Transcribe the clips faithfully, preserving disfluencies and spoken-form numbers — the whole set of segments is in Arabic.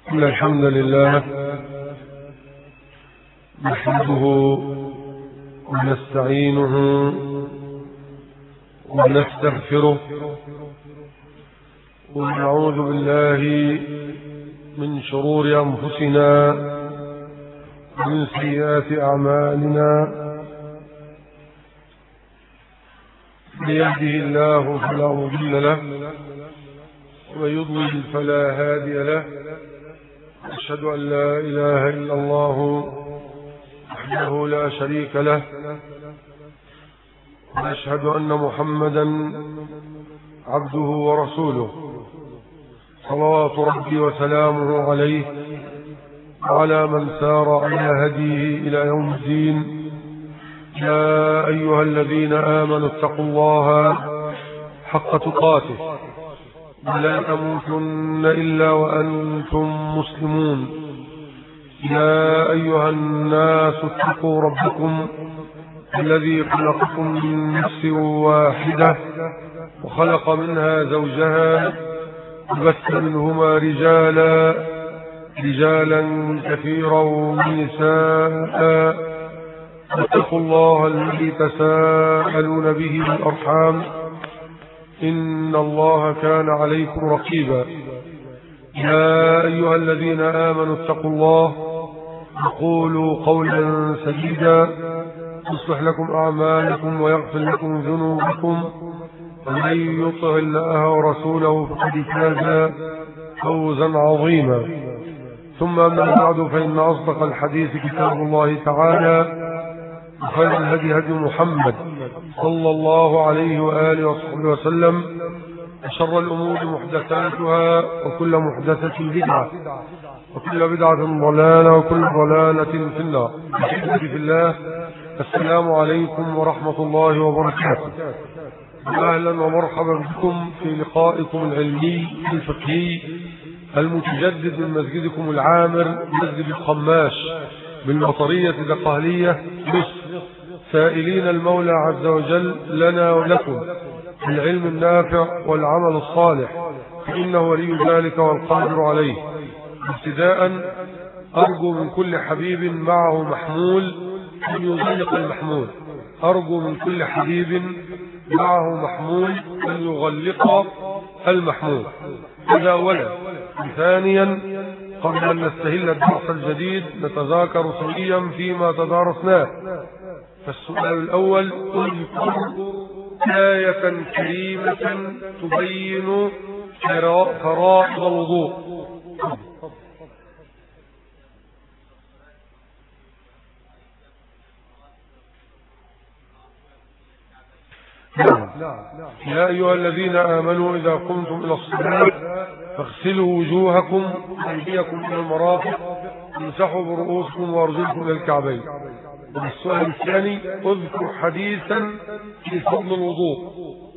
إن الحمد لله نحمده ونستعينه ونستغفره ونعوذ بالله من شرور أنفسنا ومن سيئات أعمالنا. من يهده الله فلا مضل له ومن يضلل فلا هادي له. أشهد أن لا إله إلا الله وحده لا شريك له، وأشهد أن محمدا عبده ورسوله صلوات ربي وسلامه عليه وعلى من سار على هديه إلى يوم الدين. يا أيها الذين آمنوا اتقوا الله حق تقاته ولا تموتن إلا وأنتم مسلمون. يا أيها الناس اتقوا ربكم الذي خلقكم من نفس واحدة وخلق منها زوجها وبث منهما رجالا رجالا كثيرا ونساء. واتقوا الله الذي تساءلون به والأرحام إن الله كان عليكم رقيبا. يا أيها الذين آمنوا اتقوا الله وقولوا قولا سديدا يصلح لكم أعمالكم ويغفر لكم ذنوبكم، ومن يطع الله ورسوله فقد فاز فوزا عظيما. ثم أما بعد، فإن أصدق الحديث كتاب الله تعالى، وخير الهدي هدي محمد صلى الله عليه وآله وصحبه وسلم، وشر الأمور محدثاتها وكل محدثة بدعة وكل بدعة ضلالة وكل ضلالة في النار. أحبتي في الله، السلام عليكم ورحمة الله وبركاته. أهلا ومرحبا بكم في لقائكم العلمي الفقهي المتجدد من مسجدكم العامر مسجد القماش بالمطرية دقهلية مصر، سائلين المولى عز وجل لنا ولكم العلم النافع والعمل الصالح، فإنه ولي ذلك والقادر عليه. ابتداء أرجو من كل حبيب معه محمول أن يغلق المحمول. أرجو من كل حبيب معه محمول أن يغلق المحمول. هذا أولا. ثانيا، قبل أن نستهل الدرس الجديد نتذاكر سويا فيما تدارسناه. فالسؤال الأول: اذكر آية كريمة تبين فرائض الوضوء. يا أيها الذين آمنوا إذا قمتم إلى الصلاة فاغسلوا وجوهكم وأيديكم إلى المرافق وامسحوا برؤوسكم وأرجلكم إلى الكعبين. والسؤال الثاني: اذكر حديثا في فضل الوضوء.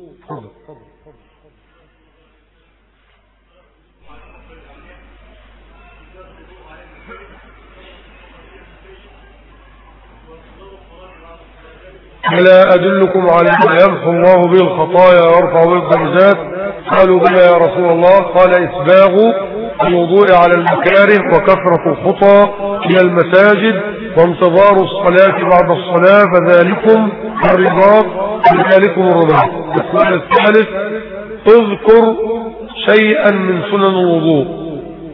ألا أدلكم على ما يمحو الله به الخطايا ويرفع به الدرجات؟ قالوا بلى يا رسول الله. قال: إسباغ الوضوء على المكاره وكثرة الخطى إلى المساجد وانتظار الصلاة بعد الصلاة، فذلكم الرباط فذلكم الرباط. السؤال الثالث: اذكر شيئا من سنن الوضوء.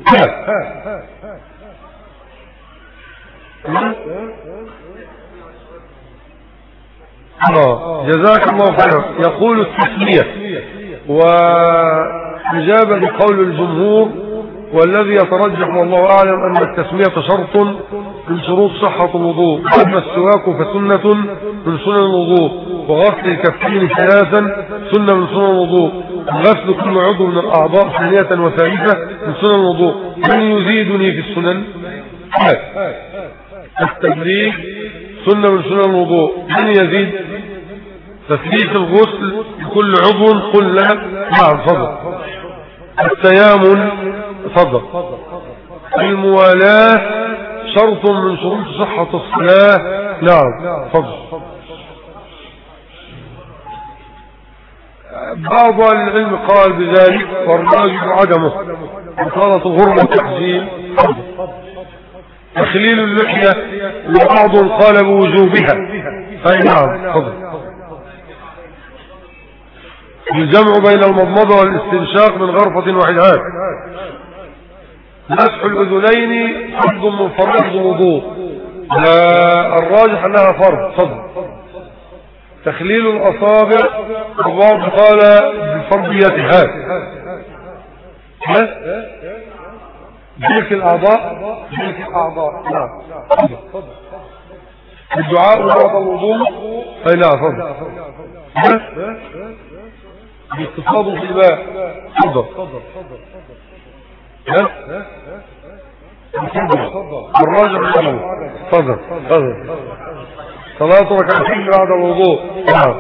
آه. جزاك الله خيرا. يقول التسمية، وإجابة لقول الجمهور والذي يترجح والله أعلم أن التسمية شرط من شروط صحة الوضوء. أما السواك فسنة من سنن الوضوء، وغسل الكفين ثلاثا سنة من سنن الوضوء، وغسل كل عضو من الأعضاء ثانية وثالثة من سنن الوضوء. من يزيدني في السنن؟ التبريك سنة من سنن الوضوء. من يزيد؟ تثليث الغسل بكل عضو. قلنا نعم. فضل التيامن. فضل الموالاة شرط من شروط صحة الصلاة. نعم. فضل بعض العلم قال بذلك والراجح عدمه. إطالة الغربة والتحجيل. تخليل اللحية وبعض قال بوجوبها. أي نعم. تفضل. الجمع بين المضمضة والاستنشاق من غرفة واحدة. مسح الأذنين فرض من فرائض الوضوء، الراجح أنها فرض. تفضل. تخليل الأصابع وبعض قال بفرضيتها. جلك الأعضاء جلك الأعضاء. نعم. الدعاء بعد الوضوء. أي نعم. تفضل. باقتصاد في الماء. تفضل. ها الراجع الأول. تفضل. تفضل. صلاة ركعتين بعد الوضوء. نعم.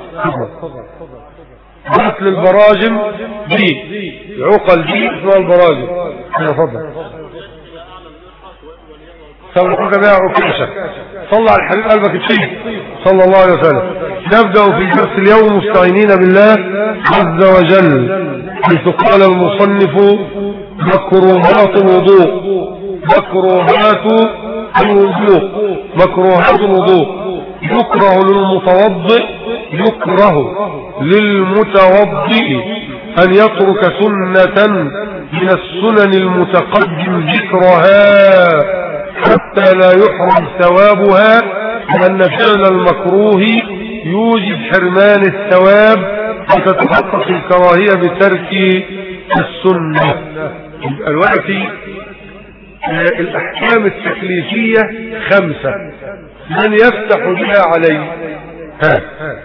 غسل البراجم دي عقل دي اسمها البراجم. تفضل. سبقك بها عكاشة. صلى على الحبيب قلبك الشيء صلى الله عليه وسلم. نبدأ في درس اليوم مستعينين بالله عز وجل، حيث قال المصنف مكروهات الوضوء. مكروهات الوضوء. مكروهات الوضوء. يكره للمتوضئ يكره للمتوضئ أن يترك سنة من السنن المتقدم ذكرها حتى لا يحرم ثوابها، لأن فعل المكروه يوجب حرمان الثواب وتتحقق الكراهية بترك السنة. الوقت الأحكام التكليفية خمسة، من يفتح بها عليه؟ ها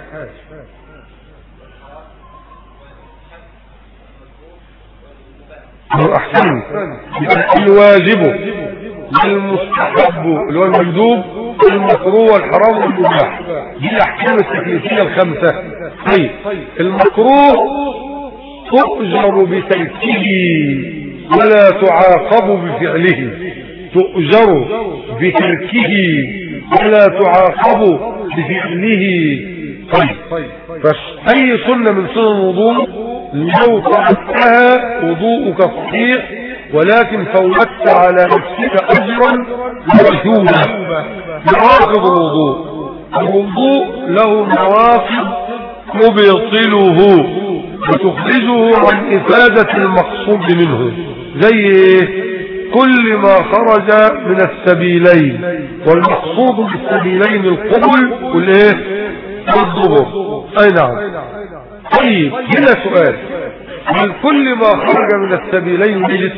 الأحكام الواجب المستحب اللي هو المندوب المكروه والحرام والمباح، دي الأحكام التكليفية الخمسة. طيب المكروه تؤجر بتركه ولا تعاقب بفعله. تؤجر بتركه ولا تعاقب بفعله. طيب فأي سنة من سنن الوضوء لو فعلتها وضوءك صحيح، ولكن فوتت على نفسك أجرا ومثوبة. نواقض الوضوء، الوضوء له نواقض تبطله وتخرجه عن إفادة المقصود منه، زي كل ما خرج من السبيلين، والمقصود بالسبيلين القبل والايه والدبر. اي نعم. طيب هنا سؤال، هل كل ما خرج من السبيلين نجس؟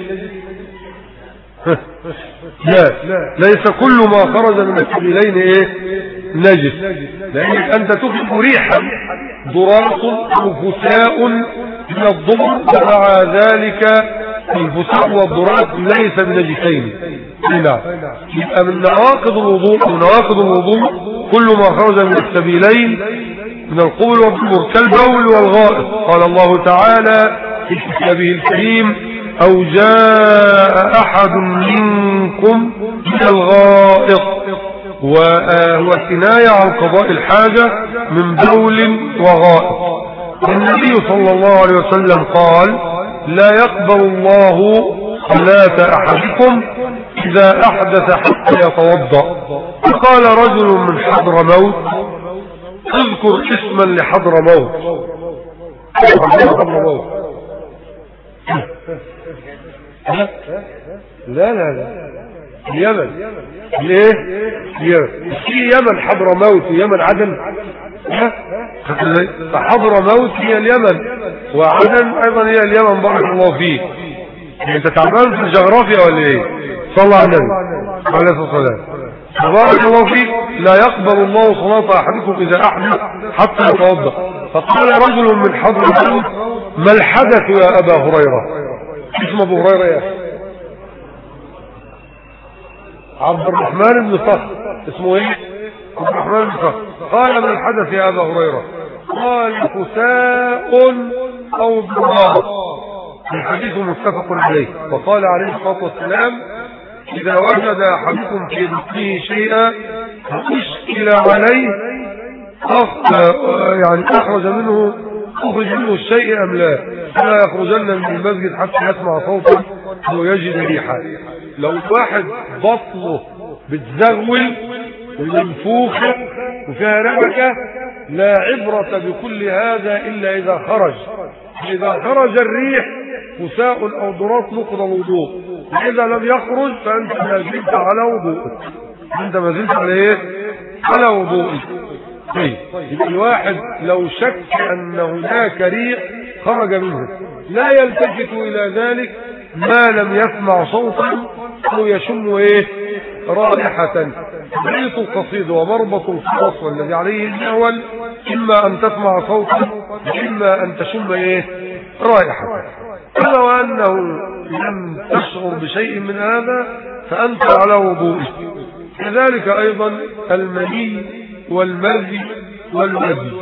لا، ليس كل ما خرج من السبيلين ايه نجس، لانك انت تخرج ريحا ضراط وفساء من الضبر، ومع ذلك الفساء والضراط ليس بنجسين. لا، يبقى من نواقض الوضوء من نواقض الوضوء كل ما خرج من السبيلين من القبل والدبر كالبول والغائط. قال الله تعالى في كتابه الكريم: أو جاء أحد منكم من الغائط، وهو كناية عن قضاء الحاجة من بول وغائط. النبي صلى الله عليه وسلم قال: لا يقبل الله صلاة أحدكم إذا أحدث حتى يتوضأ. فقال رجل من حضرموت: اذكر اسما لحضرموت. حضرموت لا لا لا اليمن. ليه؟ في يمن حضرموت ويمن عدن. فحضرموت هي اليمن، وعدن ايضا هي اليمن. بارك الله فيك. انت تعبان في الجغرافيا ولا ايه؟ صلى على النبي عليه الصلاه والسلام. بارك الله فيك. لا يقبل الله صلاة احدكم اذا احدث حتى يتوضا. فقال رجل من حضرموت: ما الحدث يا ابا هريره؟ اسم ابو هريره يا اخي عبد الرحمن بن صخر. اسمه ايه؟ عبد الرحمن بن صخر. قال: ما الحدث يا ابا هريره؟ قال: فساء او ضراط. الحديث متفق عليه. وقال عليه الصلاه والسلام: اذا وجد احدكم في بطنه شيئا فاشكل عليه، يعني اخرج منه أخرج منه الشيء أم لا؟ لا يخرجن من المسجد حتى يسمع صوتا أو يجد ريحا. لو الواحد بطنه بتزغول ومنفوخة وفيها ربكة لا عبرة بكل هذا إلا إذا خرج. إذا خرج الريح فساء أو ضراط نقض الوضوء، وإذا لم يخرج فأنت ما زلت على وضوءك، أنت ما زلت على إيه؟ على وضوءك. طيب الواحد لو شك أن هناك ريح خرج منه لا يلتفت إلى ذلك ما لم يسمع صوتا أو يشم إيه؟ رائحة. بيت القصيد ومربط الفرس والذي عليه الأول إما أن تسمع صوتا إما أن تشم إيه؟ رائحة. إلا وأنه لم تشعر بشيء من هذا فأنت على وضوء. كذلك أيضا المني والمذي والودي.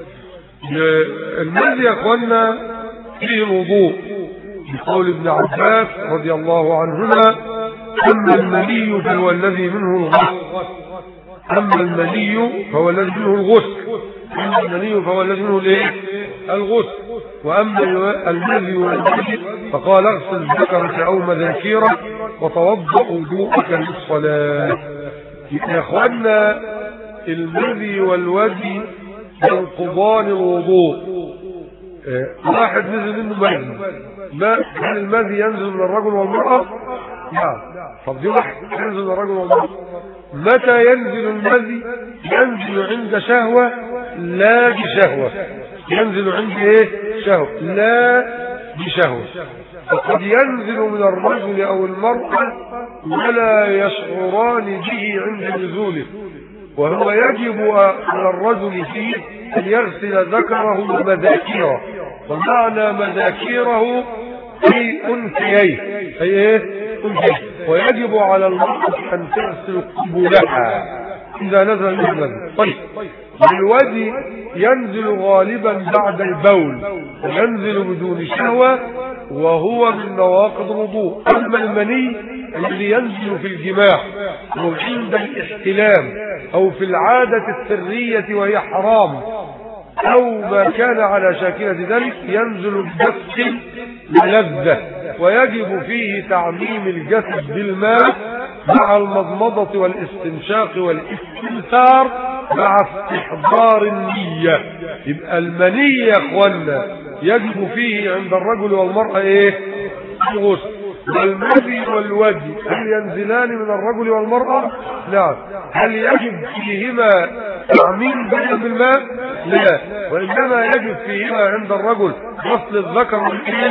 المذي يا أخوانا فيه الوضوء بقول ابن عباس رضي الله عنهما أما المني فهو الذي منه الغسل أما المني فهو الذي منه الغسل أما المني فهو الذي منه الايه؟ الغسل. وأما المذي والمذي فقال اغسل ذكرك أو مذاكيرك وتوضأ وضوءك للصلاة. يا اخوانا المذي والودي ينقضان الوضوء. واحد نزل منه مذي، ما هل المذي ينزل من الرجل والمرأة؟ نعم. طب دي واحد ينزل من الرجل والمرأة. متى ينزل المذي؟ ينزل عند شهوة لا بشهوة. ينزل عند ايه؟ شهوة لا بشهوة. فقد ينزل من الرجل او المرأة ولا يشعران به عند نزوله، وهو يجب على الرجل فيه أن يغسل ذكره ومذاكيره، ومعنى مذاكيره في أنثييه أي إيه؟ أنثييه. ويجب على المرأة أن تغسل قبولها إذا نزل من المذي. طيب الودي ينزل غالبا بعد البول وينزل بدون شهوة وهو من نواقض الوضوء. أما المني الذي ينزل في الجماع أو عند الاحتلام أو في العادة السرية وهي حرام أو ما كان على شاكلة ذلك ينزل بجسد لذة، ويجب فيه تعميم الجسد بالماء مع المضمضة والاستنشاق والاستنثار مع استحضار النية. يبقى المني يا اخوانا يجب فيه عند الرجل والمرأة ايه؟ الغسل. والمذي والودي هل ينزلان من الرجل والمرأة؟ نعم. هل يجب فيهما تعميم بالماء؟ لا، وإنما يجب فيهما عند الرجل غسل الذكر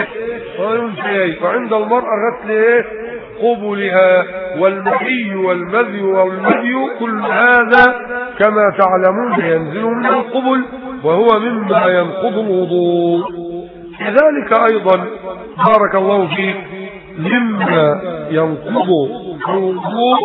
والأنثى وعند المرأة غسل ايه؟ قبلها. والمذي والمذي والمذي كل هذا كما تعلمون ينزل من القبل وهو مما ينقض الوضوء. كذلك أيضا بارك الله فيك مما ينقض الوضوء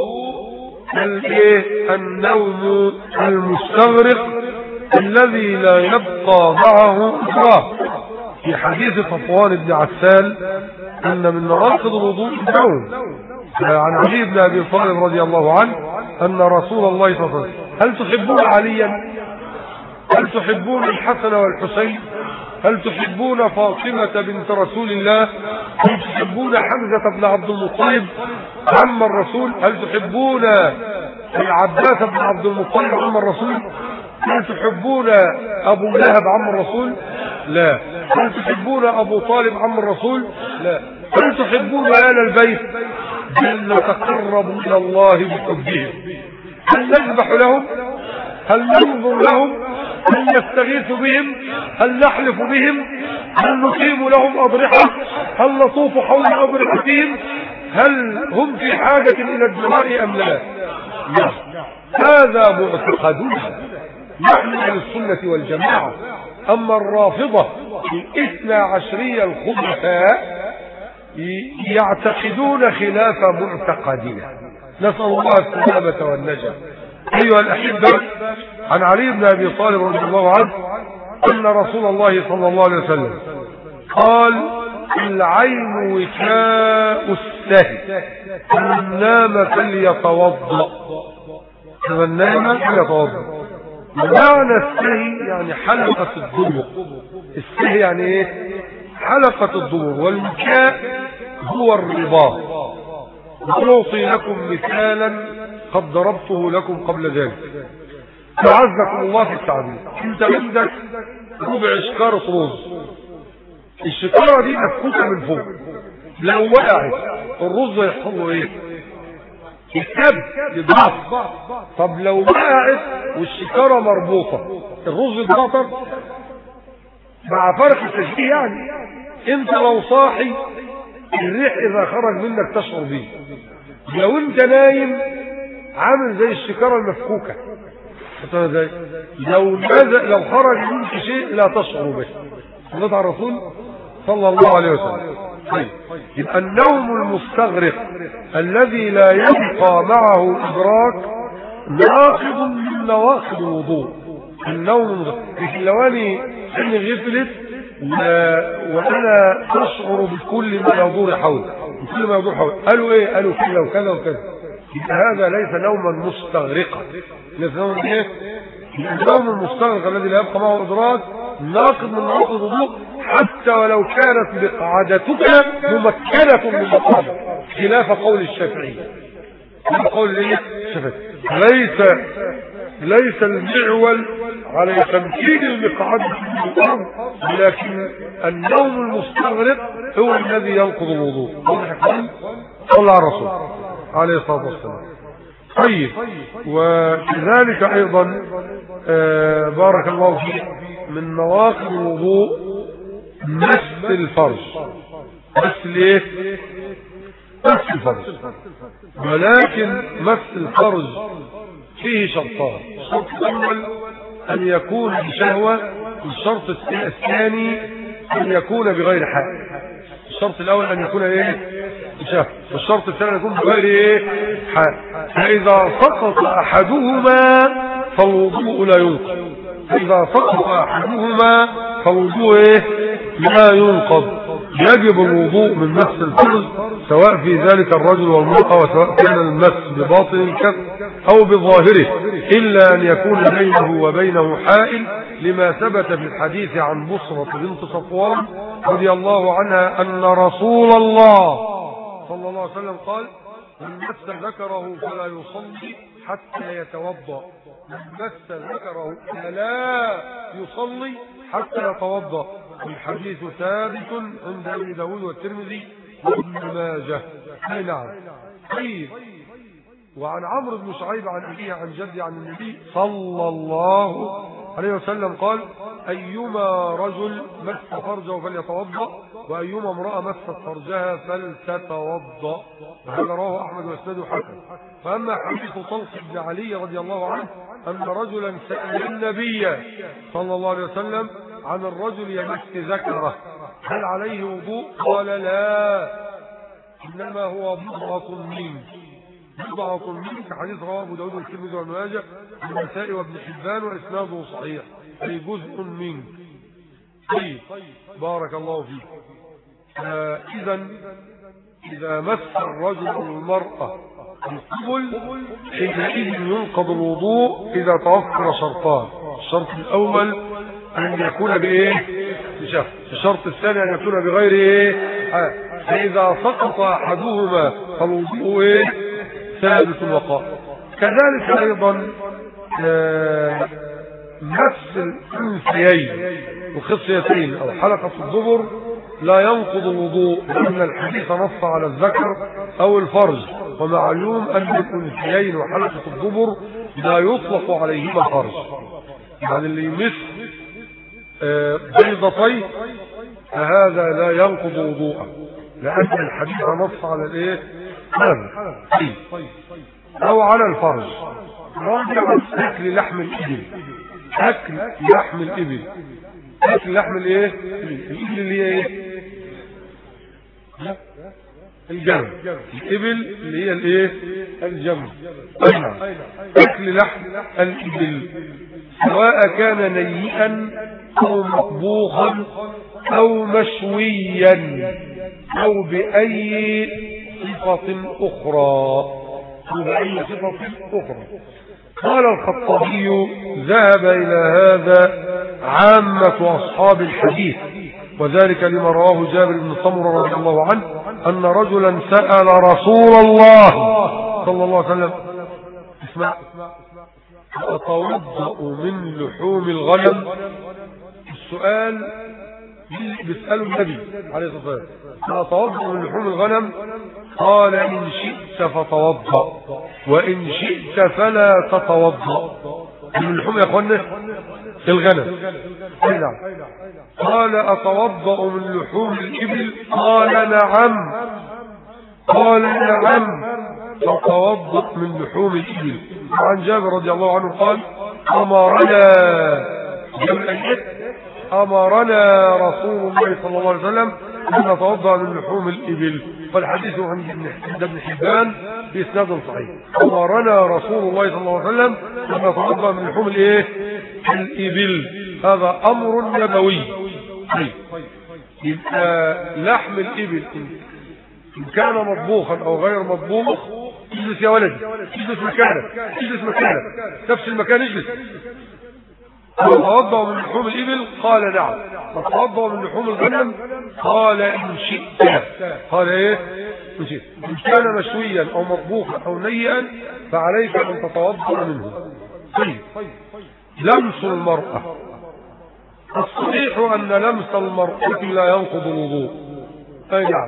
النوم المستغرق الذي لا يبقى معه إكراه. في حديث صفوان بن عسال أن من نواقض الوضوء النوم. عن علي بن أبي طالب رضي الله عنه أن رسول الله صلى الله عليه وسلم هل تحبون عليا؟ هل تحبون الحسن والحسين؟ هل تحبون فاطمة بنت رسول الله؟ هل تحبون حمزة بن عبد المطلب عم الرسول؟ هل تحبون العباس بن عبد المطلب عم الرسول؟ هل تحبون أبو لهب عم الرسول؟ لا. هل تحبون أبو طالب عم الرسول؟ لا. هل تحبون آل البيت؟ بل نتقرب إلى الله بحبهم. هل نذبح لهم؟ هل ننظر لهم؟ هل نستغيث بهم؟ هل نحلف بهم؟ هل نقيم لهم أضرحة؟ هل نطوف حول أضرحتهم؟ هل هم في حاجة إلى الدعاء أم لا؟ لا. هذا معتقدنا نحن أهل السنة والجماعة. أما الرافضة الاثنى عشرية الخبثاء يعتقدون خلاف معتقدنا، نسأل الله السلامة والنجاة. أيها الأحبة، عن علي بن أبي طالب رضي الله عنه أن رسول الله صلى الله عليه وسلم قال العين وكاء السهي فمن نام فليتوضأ فمن نام فليتوضأ. معنى السهي يعني حلقة الدبر. السهي يعني ايه؟ حلقة الدبر. والمكاء هو الرباط. ونعطي لكم مثالا قد ضربته لكم قبل ذلك أعزكم الله في التعبير. انت عندك ربع شكارة رز، الشكارة دي مفكوكة من فوق، لو وقعت الرز يحصل له ايه؟ يتكب يتضعف. طب لو وقعت والشكارة مربوطة الرز يتضعف مع فرق التشبيه. يعني انت لو صاحي الريح اذا خرج منك تشعر به، لو انت نايم عامل زي الشكارة المفكوكة. زي لو نزل لو خرج منك شيء لا تشعر به. صلى على الرسول صلى الله عليه وسلم. طيب يبقى النوم المستغرق الذي لا يبقى معه إدراك ناقض من نواقض الوضوء. النوم في اللواني اني غفلت وانا اشعر بكل ما يدور حولي، بكل ما يدور حولي. قالوا ايه؟ قالوا كذا وكذا وكذا. يبقى هذا ليس نوما مستغرقا. ليس نوما ايه؟ النوم المستغرق الذي لا يبقى معه ادراك ناقض من نواقض الوضوء، حتى ولو كانت مقعدتك ممكنة من مقعدة، خلاف قول الشافعي. قول ايه؟ الشافعي ليس ليس المعول على تمكين المقعدة من الارض، لكن النوم المستغرق هو الذي ينقض الوضوء. صلى على الرسول عليه الصلاة والسلام. طيب وكذلك ايضا آه بارك الله فيك من نواقض الوضوء مس الفرج. مس ايه؟ مس الفرج. ولكن مس الفرج فيه شرطان. الشرط الاول ان يكون بشهوة، الشرط الثاني ان يكون بغير حق. الشرط الاول ان يكون ايه؟ بشهوة، والشرط الثاني ان يكون بغير ايه؟ حق. فاذا سقط احدهما فالوضوء لا ينقض. فاذا سقط احدهما فالوضوء ايه؟ لا ينقض. يجب الوضوء من مس الفرج سواء في ذلك الرجل والمرأة، وسواء كان المس بباطن الكف او بظاهره، الا ان يكون بينه وبينه حائل، لما ثبت في الحديث عن بصرة بنت صفوان رضي الله عنها ان رسول الله صلى الله عليه وسلم قال: من مس ذكره فلا يصلي حتى يتوضأ. من مس ذكره فلا يصلي حتى يتوضأ. الحديث ثابت عند ابي داود والترمذي وابن ماجه. اي نعم. طيب وعن عمرو بن شعيب عن ابيه عن جده عن النبي صلى الله عليه وسلم قال: ايما رجل مس فرجه فليتوضأ، وايما امرأة مست فرجها فلتتوضأ. وهذا رواه احمد واسناده حسن. فاما حديث طلق بن علي رضي الله عنه ان رجلا سأل النبي صلى الله عليه وسلم عن الرجل يمس ذكره هل عليه وضوء؟ قال: لا، انما هو بضعة منك. بضعة منك. حديث رواه ابو داود والترمذي وابن ماجه والنسائي وابن حبان واسناده صحيح، اي جزء منك. طيب بارك الله فيك. اذا اذا مس الرجل المرأة القبل حينئذ ينقض الوضوء اذا توفر شرطان. الشرط الاول ان يكون بايه؟ بشهوة. الشرط الثاني ان يكون بغير ايه؟ فاذا سقط احدهما فالوضوء ايه؟ ثابت وقائم. كذلك ايضا آه مس الانثيين الخصيتين او حلقة الدبر لا ينقض الوضوء، لان الحديث نص على الذكر او الفرج، ومعلوم ان الانثيين وحلقة الدبر لا يطلق عليهما فرج. يعني اللي يمس آه بيضتين فهذا لا ينقض وضوءه، لان الحديث نص على الايه؟ او على الفرج. رابعا اكل لحم الابل. اكل لحم الابل. اكل لحم الايه؟ الابل اللي هي ايه؟ الجمل. الابل اللي هي الايه؟ الجمل. اكل لحم الابل سواء كان نيئا او مطبوخا او مشويا او باي صفة اخرى. بأي صفة أخرى. قال الخطابي ذهب إلى هذا عامة أصحاب الحديث، وذلك لما رواه جابر بن سمرة رضي الله عنه أن رجلا سأل رسول الله صلى الله عليه وسلم اسمع أتوضأ من لحوم الغنم؟ السؤال بيسأله النبي عليه الصلاة والسلام أتوضأ من لحوم الغنم؟ قال إن شئت فتوضأ وإن شئت فلا تتوضأ. من لحوم يا أخوانا الغنم. قال أتوضأ من لحوم الإبل؟ قال نعم. قال نعم فتوضأ من لحوم الإبل. عن جابر رضي الله عنه قال أمرنا أمرنا رسول الله صلى الله عليه وسلم أن نتوضأ من لحوم الإبل، والحديث عند ابن حبان بإسناد صحيح. أمرنا رسول الله صلى الله عليه وسلم أن نتوضأ من لحوم الإيه؟ الإبل. هذا أمر نبوي. يبقى لحم الإبل إن كان مطبوخا أو غير مطبوخ اجلس يا ولدي، اجلس مكانك، اجلس مكانك، نفس المكان اجلس. أتوضأ من لحوم الإبل؟ قال نعم. أتوضأ من لحوم الغنم؟ قال إن شئت. قال إيه؟ إن شئت. إن كان مشويا أو مطبوخا أو نيئا فعليك أن تتوضأ منه. طيب لمس المرأة، الصحيح أن لمس المرأة لا ينقض الوضوء. أي نعم.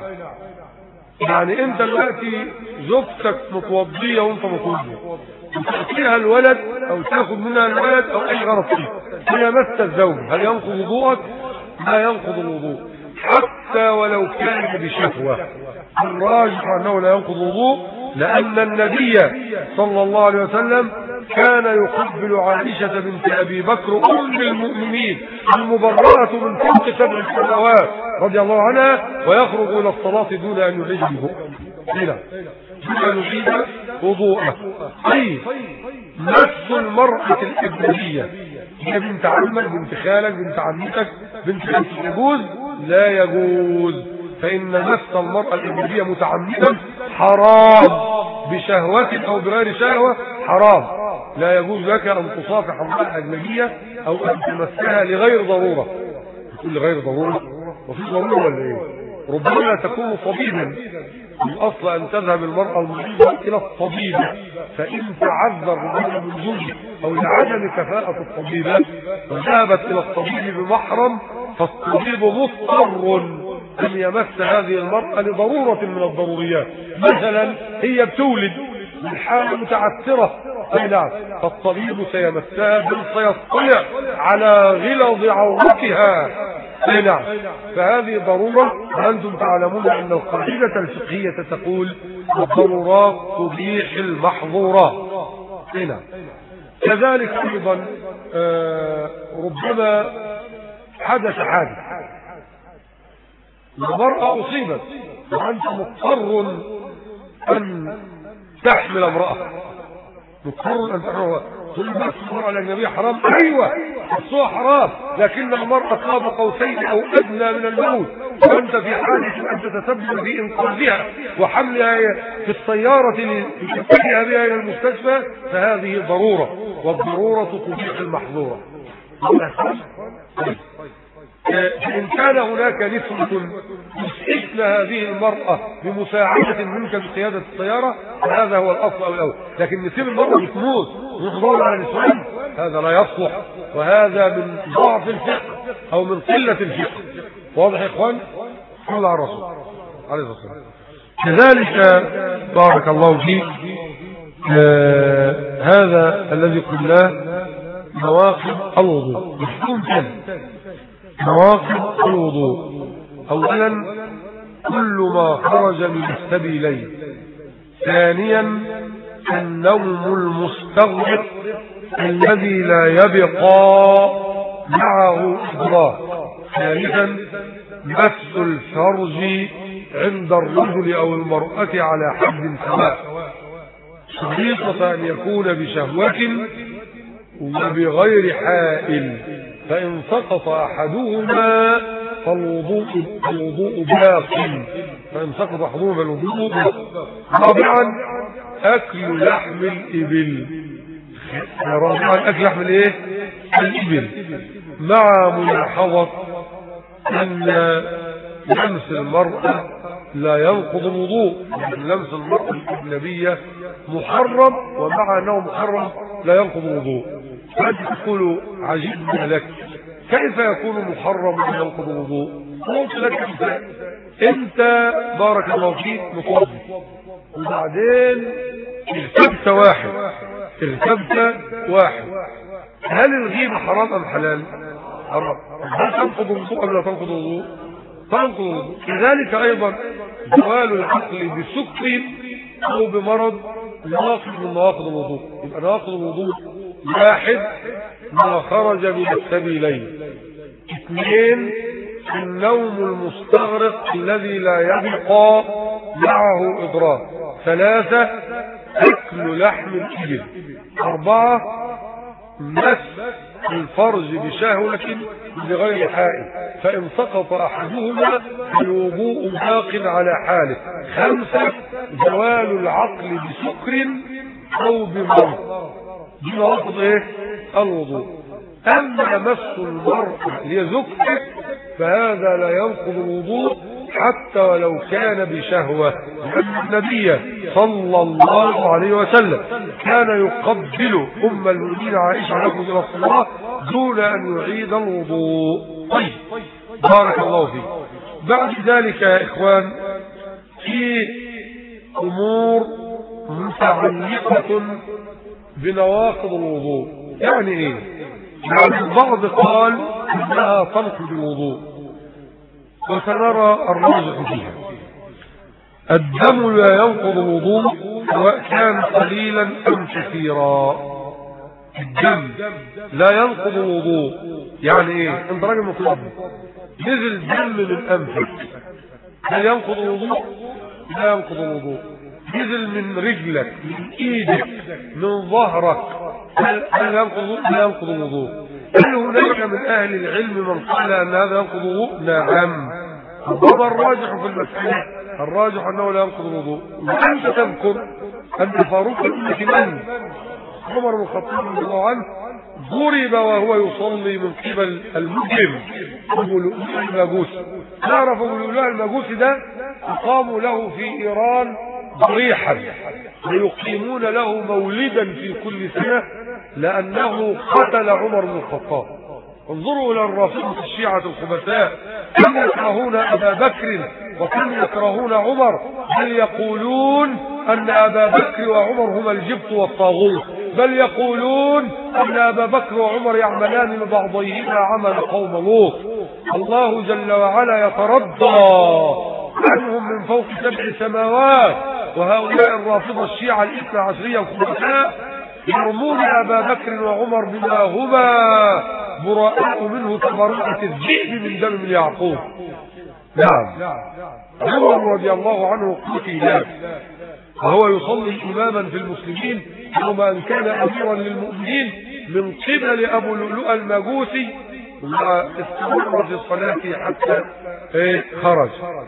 يعني أنت دلوقتي زوجتك متوضية وأنت متوضي، تأتيها الولد أو تأخذ منها الولد أو أي غرض فيه، هي مست الزوج، هل ينقض وضوءك؟ لا ينقض الوضوء حتى ولو كان بشهوة. الراجح أنه لا ينقض الوضوء، لأن النبي صلى الله عليه وسلم كان يقبل عائشة بنت أبي بكر أم المؤمنين المبرأة من فوق سبع سماوات رضي الله عنها، ويخرج إلى الصلاة دون أن يعيد الوضوء. هنا دون أن يعيد وضوءه. طيب مس المرأة الأجنبية، هي بنت عمك، بنت خالك، بنت عمتك، بنت خالك، يجوز؟ لا يجوز. فإن مس المرأة الأجنبية متعمدا حرام، بشهوة أو بغير شهوة حرام. لا يجوز لك أن تصافح المرأة الأجنبية أو أن تمسها لغير ضرورة. تقول لغير ضرورة؟ وفي ضرورة ولا إيه؟ ربما تكون طبيبا، الأصل أن تذهب المرأة المريضة إلى الطبيب، فإن تعذر من وجوده أو لعدم كفاءة الطبيبة وذهبت إلى الطبيب بمحرم، فالطبيب مضطر أن يمس هذه المرأة لضرورة من الضروريات. مثلا هي بتولد من حالة متعثرة، أي نعم، فالطبيب سيمسها بل سيطلع على غلظ عورتها، أي نعم، فهذه ضرورة. وأنتم تعلمون أن القاعدة الفقهية تقول الضرورات تبيح المحظورات. أي نعم. كذلك أيضا آه ربما حدث حادث، المرأة أصيبت وأنت مضطر أن تحمل امرأة، مضطر أن تحمل امرأة. كل ما المرأة الأجنبية حرام، أيوة الصوة حرام، لكن المرأة قاب قوسين أو أدنى من الموت، وأنت في حالة أن تتسبب في إنقاذها وحملها في السيارة لتنتهي بها إلى المستشفى، فهذه ضرورة، والضرورة تبيح المحظورة. إن كان هناك نسوة يسعفن هذه المرأة بمساعدة منك بقيادة السيارة فهذا هو الأصل أو الأول، لكن نسيب المرأة بتموت ونحضر على نسوان هذا لا يصلح، وهذا من ضعف الفقه أو من قلة الفقه. واضح يا إخوان؟ صلى على الرسول عليه الصلاة والسلام. كذلك بارك الله فيك آه هذا الذي قلناه مواقف الوضوء. محكوم كان مواقف الوضوء: أولا كل ما خرج من السبيلين، ثانيا النوم المستغرق الذي لا يبقى معه إدراك، ثالثا مس الفرج عند الرجل أو المرأة على حد سواء، شريطة أن يكون بشهوة وبغير حائل، فإن سقط أحدهما فالوضوء الوضوء باق، فإن سقط أحدهما فالوضوء باق. رابعا أكل لحم الإبل، رابعا أكل لحم الايه الإبل، مع ملاحظة أن لمس المرأة لا ينقض الوضوء، لمس المرأة الأجنبية محرم، ومع أنه محرم لا ينقض الوضوء. فأنت تقول عجبنا لك، كيف يكون محرم ولا ينقض الوضوء؟ قلت لك انت انت بارك الله فيك متوضي، وبعدين ارتبت واحد ارتبت واحد هل الغيبة حرام ام حلال؟ حرام. هل تنقض الوضوء ام لا تنقض الوضوء؟ تنقض الوضوء. كذلك ايضا زوال العقل بسكر او بمرض ناقض من نواقض الوضوء. يبقى نواقض الوضوء واحد ما خرج من السبيلين، اثنين النوم المستغرق الذي لا يبقى معه إضرار، ثلاثة أكل لحم الإبل، أربعة مس الفرج بشهوة بغير حائل، فإن سقط أحدهما فالوضوء باق على حاله، خمسة زوال العقل بسكر أو بمرض، دي نواقض ايه الوضوء. اما مس المرأة لزوجته فهذا لا ينقض الوضوء حتى ولو كان بشهوة، لأن النبي صلى الله عليه وسلم كان يقبل ام المؤمنين عائشة رضي الله عنها دون ان يعيد الوضوء. طيب بارك الله فيك. بعد ذلك يا اخوان في امور متعلقة بنواقض الوضوء. يعني ايه؟ يعني البعض قال انها تنقض الوضوء، وسنرى الراجح فيها. الدم لا ينقض الوضوء سواء كان قليلا ام كثيرا. الدم لا ينقض الوضوء. يعني ايه؟ انت راجل مطلب نزل دم من انفك، هل ينقض الوضوء؟ لا ينقض الوضوء. نزل من رجلك، من ايدك، من ظهرك، هل ينقض؟ لا ينقض الوضوء. هل هناك من اهل العلم من قال ان هذا ينقض الوضوء؟ نعم. هذا الراجح في المسألة، الراجح انه لا ينقض الوضوء. وانت تذكر ان فاروق الامة من عمر بن الخطاب رضي الله عنه ضرب وهو يصلي من قبل المجرم ابو لؤلؤ المجوسي. تعرف ابو لؤلؤ المجوسي ده اقاموا له في ايران ضريحا ويقيمون له مولدا في كل سنة لأنه قتل عمر بن الخطاب. انظروا إلى الرافضة الشيعة الخبثاء، كم يكرهون أبا بكر وكم يكرهون عمر، بل يقولون أن أبا بكر وعمر هما الجبت والطاغوت، بل يقولون أن أبا بكر وعمر يعملان لبعضيهما عمل قوم لوط. الله جل وعلا يترضى عنهم من فوق سبع سماوات، وهؤلاء الرافضة الشيعة الاثنى عشرية الخبثاء يرمون أبا بكر وعمر بما هما براء منه كبراءة الذئب من دم يعقوب. نعم. عمر رضي الله عنه قتل وهو يصلي إماما في المسلمين يوم أن كان أميرا للمؤمنين من قبل أبو لؤلؤ المجوسي، واستمر في الصلاة حتى خرج.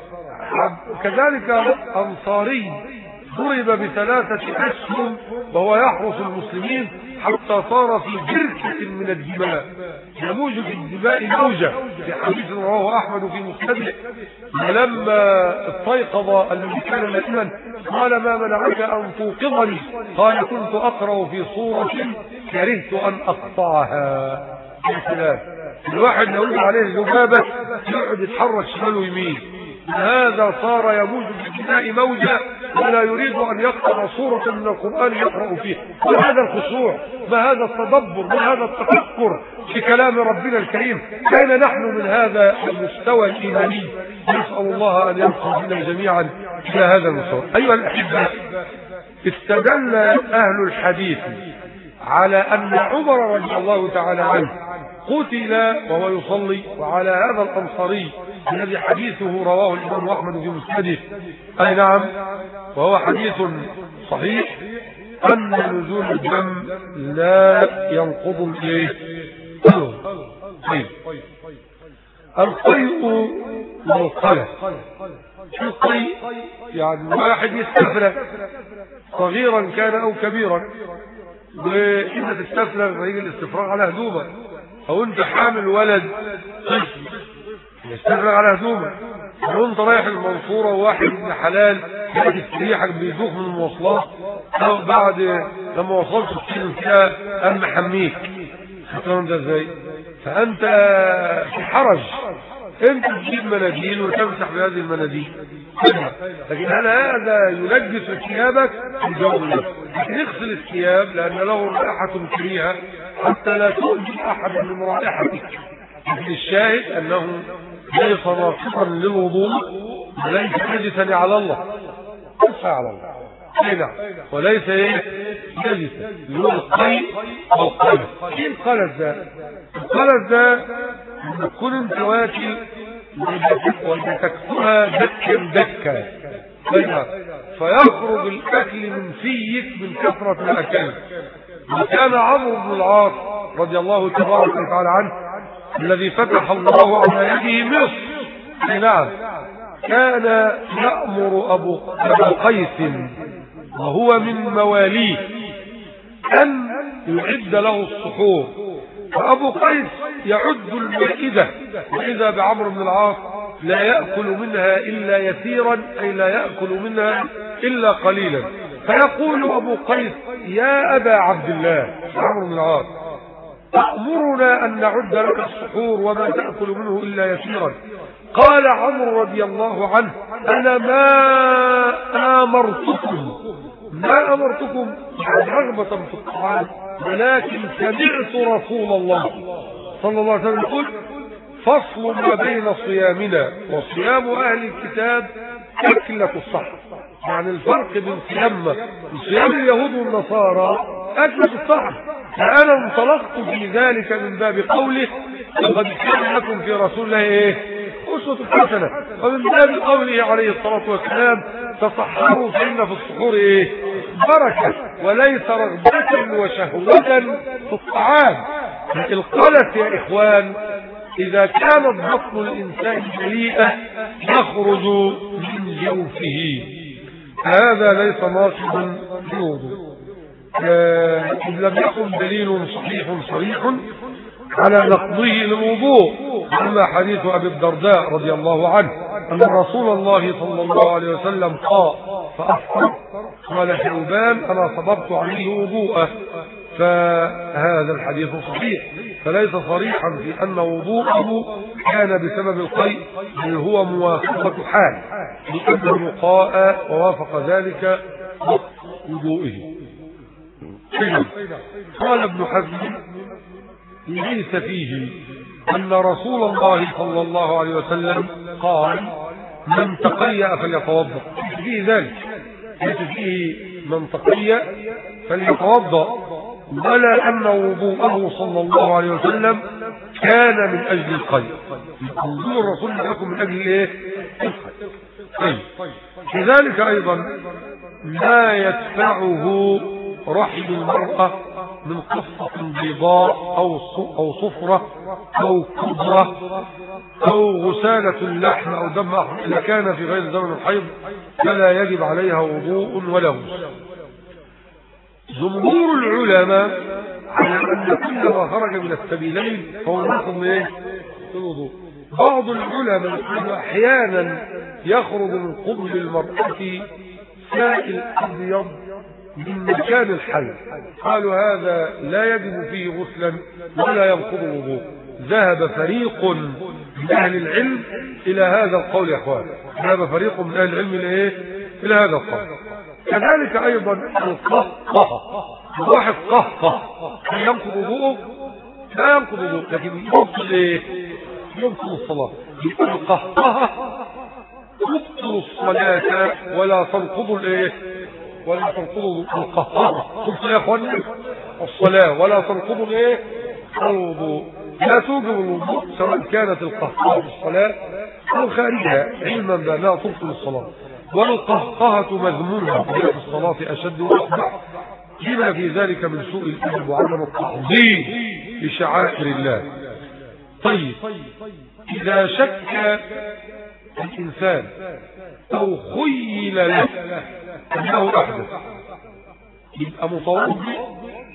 كذلك أنصاري ضرب بثلاثة أسهم وهو يحرس المسلمين حتى صار في بركة من الدماء، يموج في الدماء موجة، في حديث رواه أحمد في مسنده. ولما استيقظ الذي كان نائما قال ما منعك أن توقظني؟ قال كنت أقرأ في صورة كرهت أن أقطعها. يا سلام، الواحد لو عليه ذبابة يقعد يتحرك شمال ويمين، هذا صار يموج بالدماء موجة ولا يريد أن يقرأ صورة من القرآن يقرأ فيها. ما هذا الخشوع؟ ما هذا التدبر؟ ما هذا التفكر في كلام ربنا الكريم؟ كان نحن من هذا المستوى الإيماني؟ نسأل الله أن ينصر بنا جميعا إلى هذا المستوى. أيها الأحبة، استدل أهل الحديث على أن عمر رضي الله تعالى عنه قتل وهو يصلي، وعلى هذا الأنصاري الذي حديثه رواه الإمام أحمد في مسنده، أي نعم، وهو حديث صحيح، أن نزول الدم لا ينقض الإيه؟ طيب، القيء والقلق. القيء يعني واحد يستفرغ صغيرا كان أو كبيرا، وانت تستفرغ فيجي الاستفراغ على هدومك، او انت حامل ولد طفل يستفرغ على هدومك، لو انت رايح المنصوره وواحد ابن حلال يجي ريحك بيدوخ من المواصلات، او بعد لما وصلت السجن فيها قام محميك، الكلام ده ازاي؟ فانت في حرج، انت تجيب مناديل وتمسح بهذه المناديل، لكن هل هذا ينجس ثيابك؟ الجواب لا. اغسل الثياب لان له رائحه كريهه حتى لا تؤذي احد من رائحتك، لكن الشاهد انه ليس ناقصا للوضوء وليس نجسا على الله، ليس على الله نعم، وليس ايه نجسا، اللي هو القيء والقلب. ايه القلب ده؟ القلب ده لما تكون انت واكل وتكسرها دكا دكا فيخرج الاكل من فيك من كثره الاكل. وكان عمرو بن العاص رضي الله تبارك وتعالى عنه الذي فتح الله على يده مصر، نعم، كان يأمر أبو قيس وهو من مواليه أن يعد له السحور، فأبو قيس يعد المائدة، وإذا بعمرو بن العاص لا يأكل منها إلا يسيرا، أي لا يأكل منها إلا قليلا، فيقول أبو قيس يا أبا عبد الله عمرو بن العاص تأمرنا أن نعد لك السحور وما تأكل منه إلا يسيرا؟ قال عمرو رضي الله عنه أنا ما آمرتكم ما أمرتكم رغبة في الطعام، ولكن سمعت رسول الله صلى الله عليه وسلم يقول فصل ما بين صيامنا وصيام أهل الكتاب أكلة الصحر، يعني الفرق بين صيامنا وصيام اليهود والنصارى أكلة الصحر. فأنا انطلقت في ذلك من باب قوله لقد كان لكم في رسول الله ايه أسوة حسنة، ومن باب قوله عليه الصلاة والسلام تصحروا فإن في السحور ايه بركة وليس رغبة وشهوة في الطعام. القلة يا إخوان إذا كانت بطن الإنسان مليئة يخرج من جوفه، هذا ليس ناقضا للوضوء إذ لم يكن دليل صحيح صريح على نقضه للوضوء، أما حديث أبي الدرداء رضي الله عنه أن رسول الله صلى الله عليه وسلم قال فأفطر، قال ثوبان أنا صببت عليه وضوءه، فهذا الحديث صحيح، فليس صريحا في أن وضوءه كان بسبب القيء، بل هو موافقة حال لأنه قاء ووافق ذلك وضوئه. قال ابن حزم ليس فيه أن رسول الله صلى الله عليه وسلم قال من تقيأ فليتوضأ، فيه ذلك ليس فيه من تقيأ فليتوضأ، ولا أن وضوءه صلى الله عليه وسلم كان من أجل القيء، وضوء الرسول لكم من أجل ايه القيء. كذلك أيضا لا يدفعه رحم المرأة من قصة بيضاء أو أو صفرة أو كبرة أو غسالة اللحم أو دم أحمر، إذا كان في غير زمن الحيض فلا يجب عليها وضوء ولا غسل. جمهور العلماء على أن كل ما خرج من السبيلين فهو ناقض ايه الوضوء. بعض العلماء أحيانا يخرج من قبل المرأة سائل أبيض من مكان الحي، قالوا هذا لا يجب فيه غسلا ولا ينقض الوضوء. ذهب فريق من أهل العلم إلى هذا القول يا أخوان، ذهب فريق من أهل العلم إلى إلى هذا القول. كذلك أيضا القهقه، واحد قهقه ينقض وضوءه؟ لا ينقض وضوءه، لكن يبطل إيه؟ يبطل الصلاة. القهقه تبطل الصلاة ولا تنقض الإيه؟ ولا تنقض القهقه. قلت يا اخوان الصلاة ولا تنقض الايه الوضوء، لا توجب الوضوء سواء كانت القهقه في الصلاة او خارجها، علما بانها تبطل الصلاة. والقهقهة مذمومة في الصلاة اشد واقبح، لما في ذلك من سوء الادب وعدم التعظيم لشعائر الله. طيب اذا شك الانسان او خيل له انه احدث يبقى متوضئ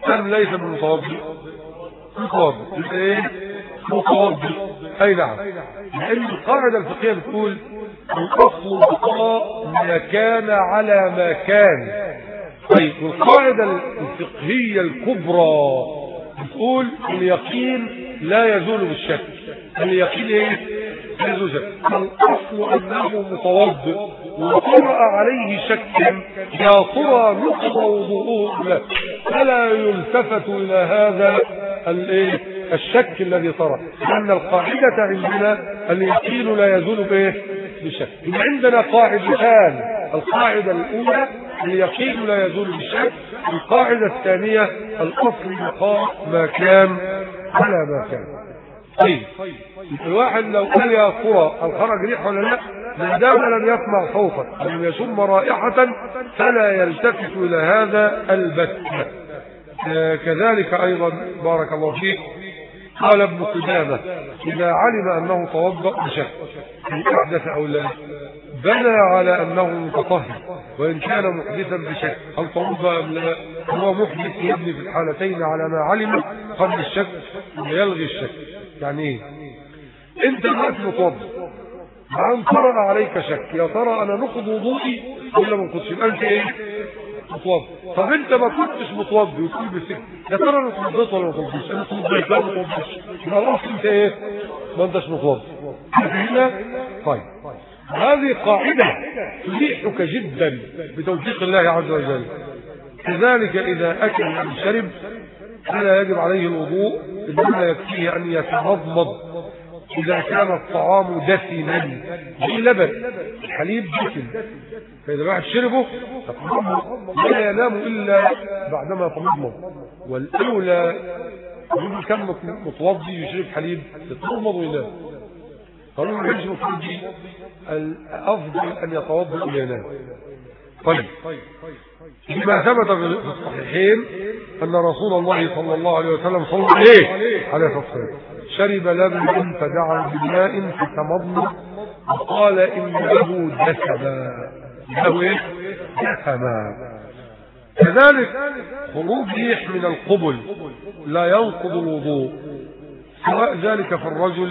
أم ليس بمتوضئ؟ متوضئ. ايه متوضئ؟ اي نعم، لان القاعدة الفقهية بتقول الاصل بقاء ما كان على ما كان. طيب والقاعدة الفقهية الكبرى بتقول اليقين لا يزول بالشك. اليقين ايه؟ لا يزول بالشك. الاصل انه متوضئ وطرأ عليه شك يا ترى نقض وضوءه لا، فلا يلتفت الى هذا الايه الشك الذي طرأ، لان القاعدة عندنا اليقين لا يزول بايه؟ بشك. عندنا قاعدتان، القاعدة الاولى اليقين لا يزول بالشك، القاعدة الثانية الاصل بقاء ما كان على ما كان. طيب الواحد لو قال يا ترى الخرج ريح ولا لا، ما دام لم يسمع صوتا لم يشم رائحة فلا يلتفت الى هذا البتة. آه كذلك ايضا بارك الله فيك قال ابن قدامة اذا علم انه توضأ بشك ان احدث او لا بنى على انه متطهر وان كان محدثا بشك، هل توضأ ام لا؟ هو محدث يبني في الحالتين على ما علم قبل الشك ويلغي الشك. يعني ايه؟ انت دلوقتي متوضئ بعد طرأ عليك شك يا ترى انا نقض وضوئي ولا ما نقضش؟ يبقى انت ايه؟ متوضئ. طب انت ما كنتش متوضئ وتقول بالسكت يا ترى انا اتوضيت ولا ما اتوضيتش؟ انا اتوضيت لا ما اتوضيتش، يبقى خلاص انت ايه؟ ما انتش متوضئ. هنا طيب هذه قاعدة تريحك جدا بتوفيق الله عز وجل. كذلك إذا أكل أو شرب فلا يجب عليه الوضوء، إنما يكفيه أن يتمضمض إذا كان الطعام دسما زي لبن الحليب دسم، فإذا الواحد شربه لا ينام إلا بعدما يتمضمض. والأولى يقول كم متوضي يشرب حليب يتمضمض وينام، قالوا ما يجب متوضي الأفضل أن يتوضأ وينام. طيب لما ثبت في الصحيحين أن رسول الله صلى الله عليه وسلم صلى عليه عليه الصلاة والسلام شرب لبنا فدعا بماء فتمضمض وقال إن له دسما، له ايه؟ دسما. كذلك خروج ريح من القبل لا ينقض الوضوء، سواء ذلك في الرجل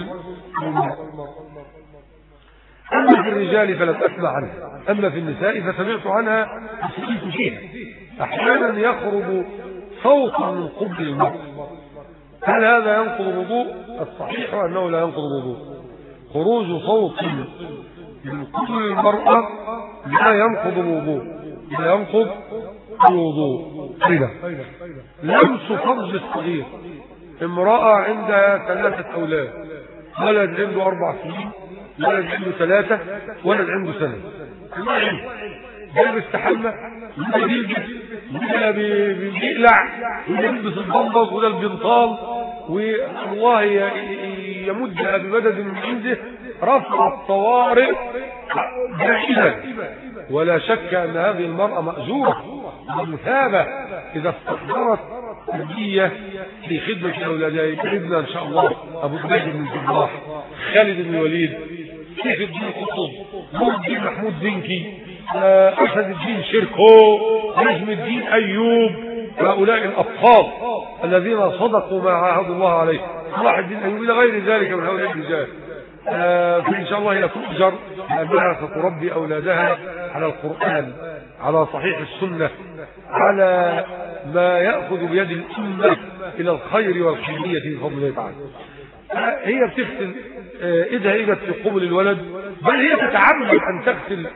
أما في الرجال فلم أسمع عنها، أما في النساء فسمعت عنها وسئلت فيها. أحيانا يخرج صوت من قبل المرء، هل هذا ينقض الوضوء؟ الصحيح أنه لا ينقض الوضوء. خروج صوت من قبل المرأة لا ينقض الوضوء، لا ينقض الوضوء. كده لمس فرج الصغير، امرأة عندها ثلاثة أولاد، ولد عنده أربع سنين، ولد عنده ثلاثة، ولد عنده سنة، ده بيستحمى وده بيلبس وده بيقلع وده بيلبس البنبص وده البنطال، والله يمد بمدد من عنده رفع الطوارئ دائما. ولا شك أن هذه المرأة مأجورة ومثابة إذا استحضرت الجية في خدمة أولادها. ابننا إن شاء الله أبو عبيد بن الجراح، خالد بن الوليد، سيف الدين قطب، نور الدين محمود زنكي، أسد الدين شركو، نجم الدين أيوب، هؤلاء الأبطال الذين صدقوا ما عاهدوا الله عليه، صلاح الدين أيوب إلى غير ذلك من هؤلاء الرجال. آه فإن شاء الله هي تؤجر لأنها ستربي أولادها على القرآن، على صحيح السنة، على ما يأخذ بيد الأمة إلى الخير والخيرية بفضل الله تعالى. آه هي بتغسل آه إذا إجت في قبل الولد، بل هي تتعمد أن تغسل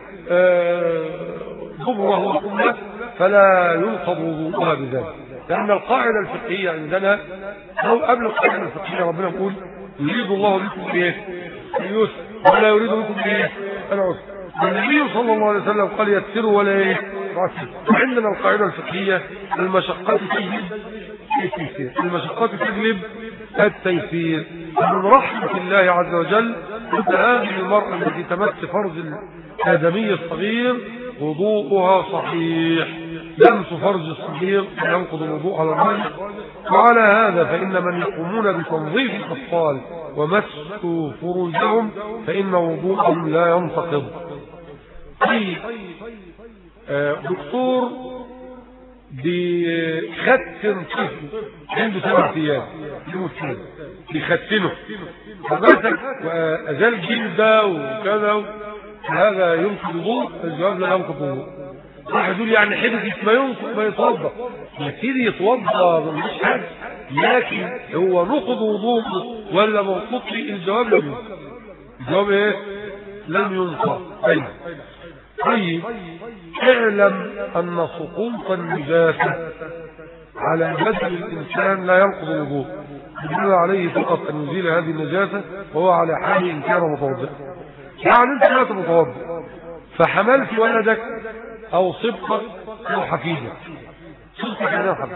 ضبره وقمه فلا ينقض وضوءها بذلك، لأن القاعدة الفقهية عندنا أو قبل القاعدة الفقهية ربنا يقول يريد الله بكم ايه؟ اليسر ولا يريد بكم ايه؟ العسر. النبي صلى الله عليه وسلم قال يسروا ولا ايه؟ عندنا القاعدة الفقهية المشقات تجلب التيسير، المشقات تجلب التيسير. من رحمة الله عز وجل أن هذه المرأة التي تمس فرج الآدمي الصغير وضوءها صحيح، لمس فرج الصغير ينقض الوضوء على الرجل. وعلى هذا فإن من يقومون بتنظيف الأطفال ومس فروجهم فإن وضوءهم لا ينتقض. دكتور بيختن طفل عنده سبع ايام يموت بيختنه فمسك وازال جلده وكذا هذا ينقض وضوء. الجواب لا ينقض وضوء. واحد يقول يعني حدث ما ينقض ما يتوضا يبتدي يتوضا مش حاجه لكن هو نقض وضوءه ولا منقض؟ الجواب لم ينقض. الجواب ايه؟ لم ينقض. طيب طيب اعلم ان سقوط النجاسه على بدن الانسان لا ينقض الوضوء، يجب عليه فقط ان يزيل هذه النجاسه وهو على حال ان كان متوضئا. يعني انت لا متوضئ فحملت ولدك او صبتك او حفيدك، صبتك يعني حفيدك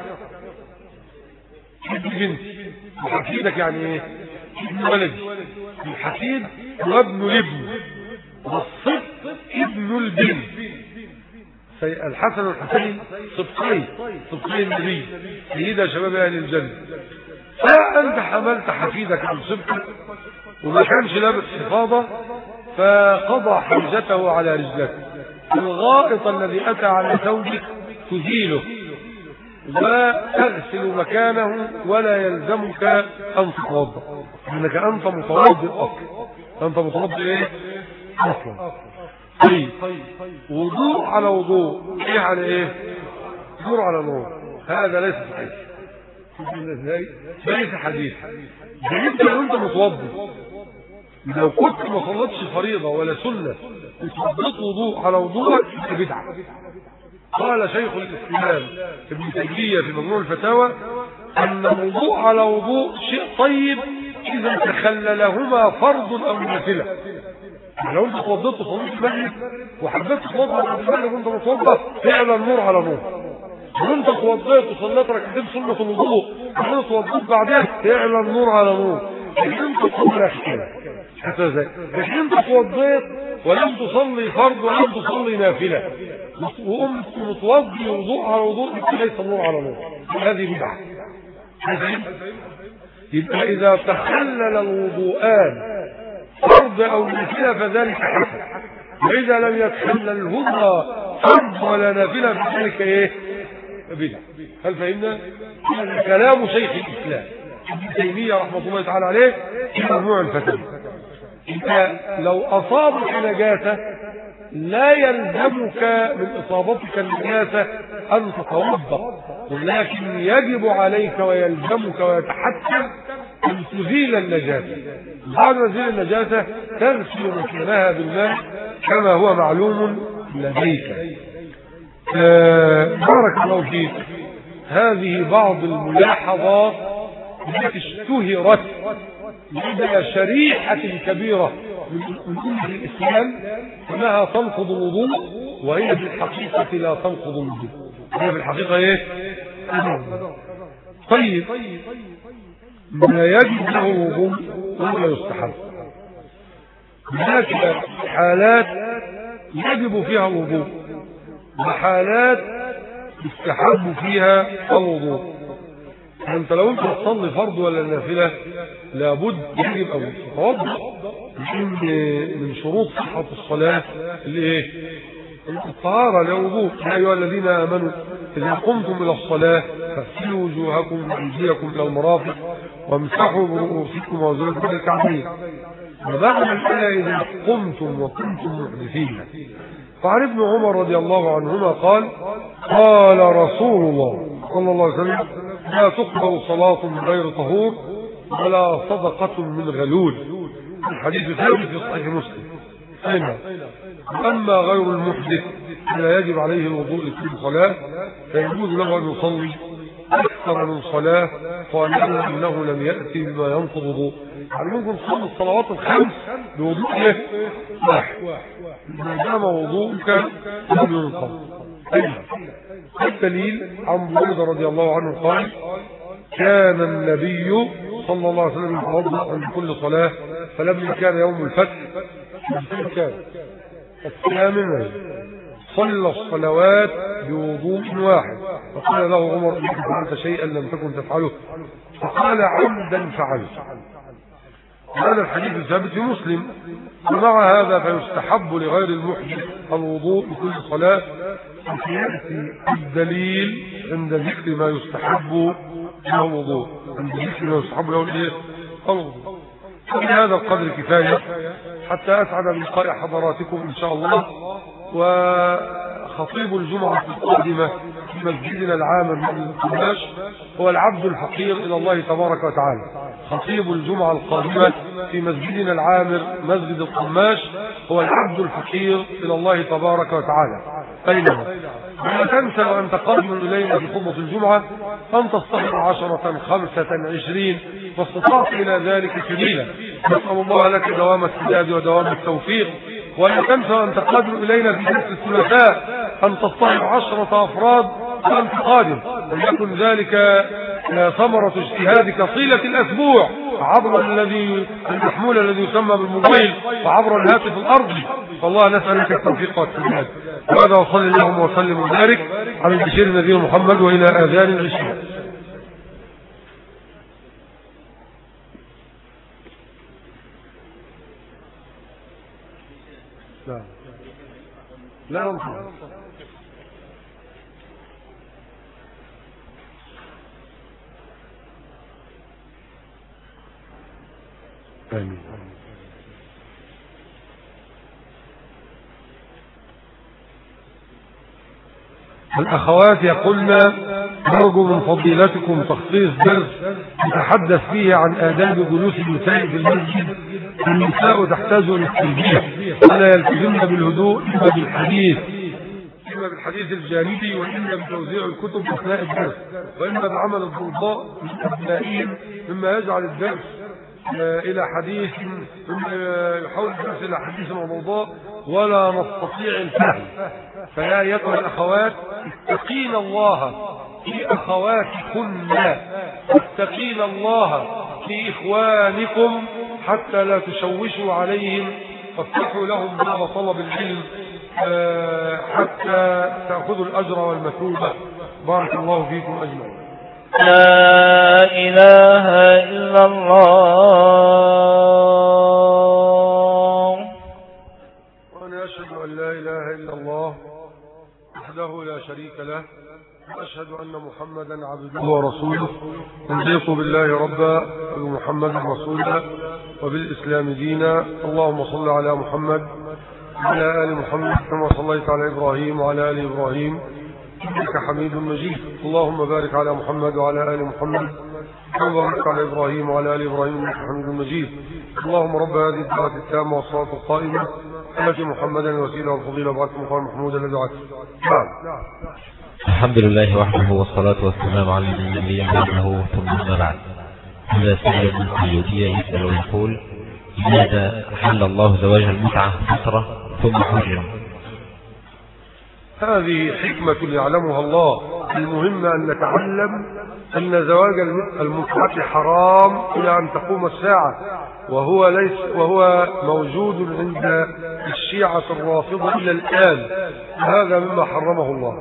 ابن بنتي وحفيدك يعني ايه؟ ابن ولدي. الحفيد هو ابن الابن والصبت ابن البنت. الحسن والحسين صبتين صبتين النبي سيدة شباب اهل الجنه. فانت حملت حفيدك او صبتك وما كانش لابس حفاظه فقضى حجته على رجلك. الغائط الذي اتى على ثوبك تزيله وتغسل مكانه ولا يلزمك ان تتوضا انك انت متوضئ اصلا. انت متوضئ ايه اصلا؟ طيب وضوء على وضوء ايه على ايه؟ نور على نور. هذا ليس صحيح. ازاي؟ ليس حديث. ده انت لو انت متوضئ لو كنت ما صليتش فريضه ولا سنه وتوضيت وضوء على وضوءك بدعه. قال شيخ الاسلام ابن تيميه في مجموع الفتاوى ان الوضوء على وضوء شيء طيب اذا تخللهما فرض او نافله. لو انت توضيت وصليت المسجد وحبيت تتوضا بعد المغرب وانت متوضا فعلا نور على نور. لو انت توضيت وصليت ركعتين سنه الوضوء وانت توضيت بعدها فعلا نور على نور. لكن انت تصلي كده حتى ازاي؟ لكن انت توضيت ولم تصلي فرض ولم تصلي نافله وقمت متوضي وضوء على وضوء ليس نور على نور. هذه بدعه. يبقى اذا تخلل الوضوءان فرض او نافله فذلك حسن، واذا لم يتخللهما فرض ولا نافله فذلك ايه؟ بدعه. هل فهمنا؟ كلام شيخ الاسلام ابن تيميه رحمه الله تعالى عليه في مجموع الفتاوى. انت لو اصابك نجاسه لا يلزمك من اصابتك النجاسه ان تتوضا، ولكن يجب عليك ويلزمك ويتحتم ان تزيل النجاسه. بعد ما تزيل النجاسه تغسل مكانها بالماء كما هو معلوم لديك. آه بارك الله فيك. هذه بعض الملاحظات التي اشتهرت لدى شريحة كبيرة من أمة الإسلام أنها تنقض الوضوء وهي في الحقيقة لا تنقض الوضوء. هي في الحقيقة إيه؟ طيب ما يجب له الوضوء ولا يستحب؟ هناك حالات يجب فيها الوضوء وحالات يستحب فيها الوضوء. انت لو انت تصلي فرض ولا نافله لابد يجب او تتوضا من شروط صحه الصلاه الايه؟ الطهاره للوضوء. يا ايها الذين امنوا اذا قمتم الى الصلاه فاغسلوا وجوهكم وايديكم الى المرافق وامسحوا برؤوسكم وارجلكم الى الكعبين. وبعد الايه اذا قمتم وكنتم محدثين. فعن ابن عمر رضي الله عنهما قال قال رسول الله صلى الله عليه وسلم لا تقبل صلاة من غير طهور ولا صدقة من غلول. الحديث ثابت في صحيح مسلم. أين أما غير المحدث لا يجب عليه الوضوء لكل صلاة فيجوز له أن يصلي أكثر من صلاة فإنه إنه لم يأتي بما ينقض وضوء. يعني ممكن تصلي الصلوات الخمس بوضوء واحد ما دام وضوءك لم ينقض. الدليل عن بريدة رضي الله عنه قال كان النبي صلى الله عليه وسلم يتوضا عند كل صلاة فلما كان يوم الفتح كان الثامن صلى الصلوات بوضوء واحد فقال له عمر انك فعلت شيئا لم تكن تفعله فقال عمدا فعلت. هذا الحديث ثابت في مسلم. ومع هذا فيستحب لغير المحدث الوضوء بكل صلاة. يأتي الدليل عند ذكر ما يستحب له الوضوء، عند ذكر ما يستحب له الايه؟ الوضوء. وبهذا القدر كفاية حتى أسعد بلقاء حضراتكم إن شاء الله. وخطيب الجمعة القادمة في مسجدنا العامر مسجد القماش هو العبد الحقير إلى الله تبارك وتعالى. خطيب الجمعة القادمة في مسجدنا العامر مسجد القماش هو العبد الحقير إلى الله تبارك وتعالى. أينما ولا تنسى وأنت قادم إلينا في خطبة الجمعة أن تصطحب عشرة خمسة عشرين واستطعت إلى ذلك سبيلا. نسأل الله لك دوام السداد ودوام التوفيق. ولا تنسى وأنت قادم إلينا في درس الثلاثاء أن تصطحب عشرة أفراد وأنت قادم، وليكن ذلك ثمرة اجتهادك طيلة الأسبوع عبر الذي المحمول الذي يسمى بالموبايل وعبر الهاتف الأرضي. فالله نسألك التوفيق والسداد. وهذا وصلى اللهم وسلم وبارك على البشير النبي محمد وإلى آذان العشاء. لا لا ننصر. آمين. الأخوات يقولن نرجو من فضيلتكم تخصيص درس نتحدث فيه عن آداب جلوس النساء في المسجد. النساء تحتاج إلى التلبية ولا يلتزمن بالهدوء إما بالحديث إما بالحديث الجانبي وإما بتوزيع الكتب أثناء الدرس وإما بعمل الضوضاء من أبنائهم مما يجعل الدرس إلى حديث يحول الدرس إلى حديث وضوضاء ولا نستطيع الفهم. فيا أيتها الأخوات اتقين الله في أخواتكن واتقين الله في إخوانكم حتى لا تشوشوا عليهم وافتحوا لهم باب طلب العلم حتى تأخذوا الأجر والمثوبة. بارك الله فيكم أجمعين. لا إله إلا الله. وأنا أشهد أن لا إله إلا الله وحده لا شريك له وأشهد أن محمدا عبده ورسوله. نرضيك بالله ربا وبمحمد رسولا وبالإسلام دينا. اللهم صل على محمد وعلى آل محمد كما صليت على إبراهيم وعلى آل إبراهيم إنك حميد مجيد. اللهم بارك على محمد وعلى آل محمد كما باركت على إبراهيم وعلى آل إبراهيم إنك حميد مجيد. اللهم رب هذه الدعوة التامة والصلاة القائمة آت محمدا الوسيلة والفضيلة وبعث مقام محمود الذي وعدته. الحمد لله وحده والصلاة والسلام على النبي بعده ثم أما بعد. هذا سائل من السيوطية يسأل ويقول: لماذا حل الله زواج المتعة فترة ثم حجم؟ هذه حكمة يعلمها الله. المهم أن نتعلم أن زواج المتعة حرام إلى أن تقوم الساعة، وهو ليس وهو موجود عند الشيعة الرافضة إلى الآن. هذا مما حرمه الله.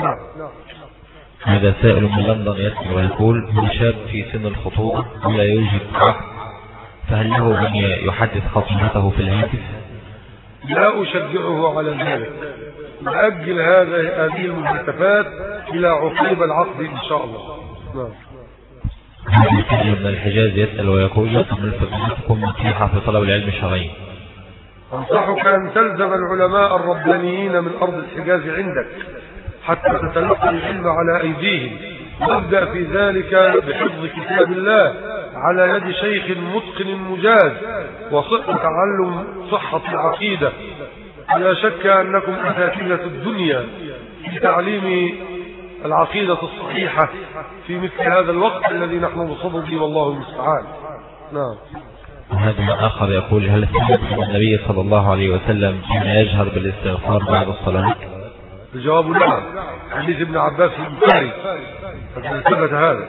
هذا سائل من لندن يسأل ويقول: هو شاب في سن الخطوبة ولا يوجد عقد، فهل له أن يحدث خطيبته في الهاتف؟ لا أشجعه على ذلك. نأجل هذه هذه المهتفات إلى عقيب العقد إن شاء الله. نعم. هذا سائل من الحجاز يسأل ويقول: يطلب من فضيلتكم نصيحة في طلب العلم الشرعي. أنصحك أن تلزم العلماء الربانيين من أرض الحجاز عندك حتى تتلقى العلم على أيديهم، وابدأ في ذلك بحفظ كتاب الله على يد شيخ متقن مجاز وصحة تعلم صحة العقيدة. لا شك أنكم أساتذة الدنيا في تعليم العقيدة الصحيحة في مثل هذا الوقت الذي نحن بصدده والله المستعان. نعم. وهذا من آخر يقول: هل ثبت أن النبي صلى الله عليه وسلم كان يجهر بالاستغفار بعد الصلاة؟ الجواب نعم. حديث ابن عباس في البخاري ثبت هذا.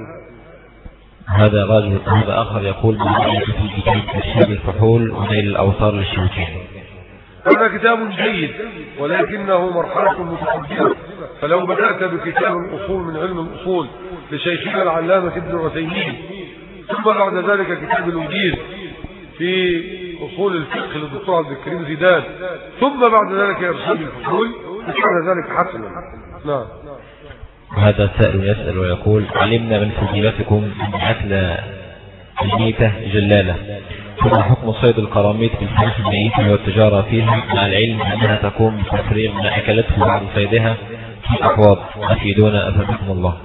هذا راجل. هذا آخر يقول: ما رأيك في كتاب تشهيد الفحول ونيل الأوطار للشيوخين؟ هذا كتاب جيد ولكنه مرحلة متقدمة، فلو بدأت بكتاب الأصول من علم الأصول لشيخنا العلامة ابن عثيمين، ثم بعد ذلك كتاب الوجيز في أصول الفقه للدكتور عبد الكريم زيدان، ثم بعد ذلك إرشاد الفحول، كان ذلك حسنا. نعم. وهذا سائل يسأل ويقول: علمنا من فضيلتكم من أكل الميتة جلالة، ثم حكم صيد القراميط بالفلوس الميتة والتجارة فيها، مع العلم أنها تقوم بتفريغ ما أكلته بعد صيدها في أحواض. أفيدونا أفادكم الله.